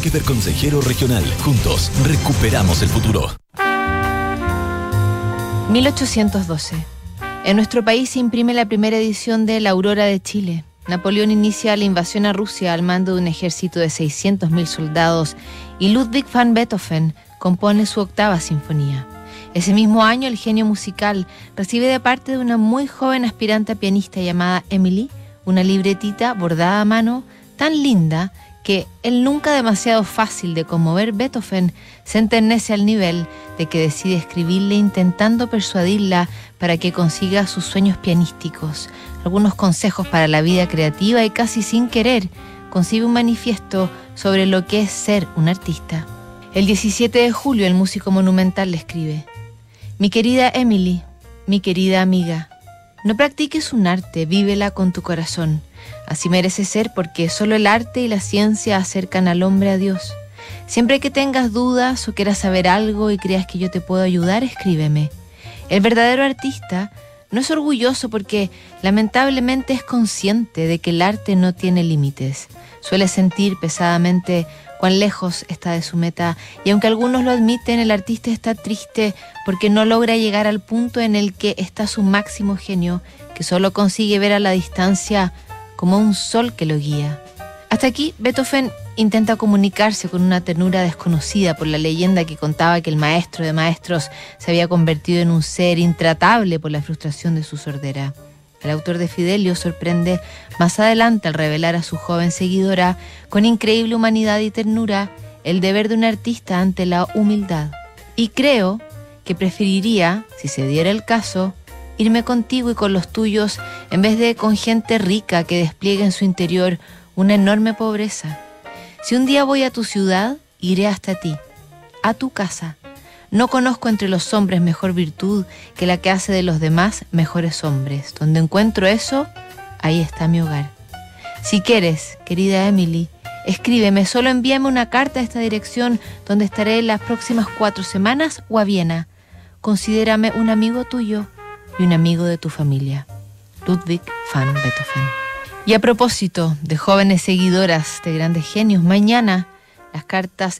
Frankenberg Consejero Regional. Juntos, recuperamos el futuro. 1812. En nuestro país se imprime la primera edición de La Aurora de Chile. Napoleón inicia la invasión a Rusia al mando de un ejército de 600.000 soldados y Ludwig van Beethoven compone su 8ª sinfonía. Ese mismo año, el genio musical recibe de parte de una muy joven aspirante a pianista llamada Emily una libretita bordada a mano tan linda que el nunca demasiado fácil de conmover Beethoven se enternece al nivel de que decide escribirle intentando persuadirla para que consiga sus sueños pianísticos, algunos consejos para la vida creativa y casi sin querer concibe un manifiesto sobre lo que es ser un artista. El 17 de julio el músico monumental le escribe: Mi querida Emily, mi querida amiga, no practiques un arte, vívela con tu corazón. Así merece ser porque solo el arte y la ciencia acercan al hombre a Dios. Siempre que tengas dudas o quieras saber algo y creas que yo te puedo ayudar, escríbeme. El verdadero artista no es orgulloso porque lamentablemente es consciente de que el arte no tiene límites. Suele sentir pesadamente cuán lejos está de su meta y aunque algunos lo admiten, el artista está triste porque no logra llegar al punto en el que está su máximo genio, que solo consigue ver a la distancia como un sol que lo guía. Hasta aquí, Beethoven intenta comunicarse con una ternura desconocida por la leyenda que contaba que el maestro de maestros se había convertido en un ser intratable por la frustración de su sordera. El autor de Fidelio sorprende más adelante al revelar a su joven seguidora, con increíble humanidad y ternura, el deber de un artista ante la humildad. Y creo que preferiría, si se diera el caso, irme contigo y con los tuyos en vez de con gente rica que despliegue en su interior una enorme pobreza. Si un día voy a tu ciudad, iré hasta ti, a tu casa. No conozco entre los hombres mejor virtud que la que hace de los demás mejores hombres. Donde encuentro eso, ahí está mi hogar. Si quieres, querida Emily, escríbeme, solo envíame una carta a esta dirección donde estaré las próximas 4 semanas o a Viena. Considérame un amigo tuyo y un amigo de tu familia. Ludwig van Beethoven. Y a propósito de jóvenes seguidoras de grandes genios, mañana las cartas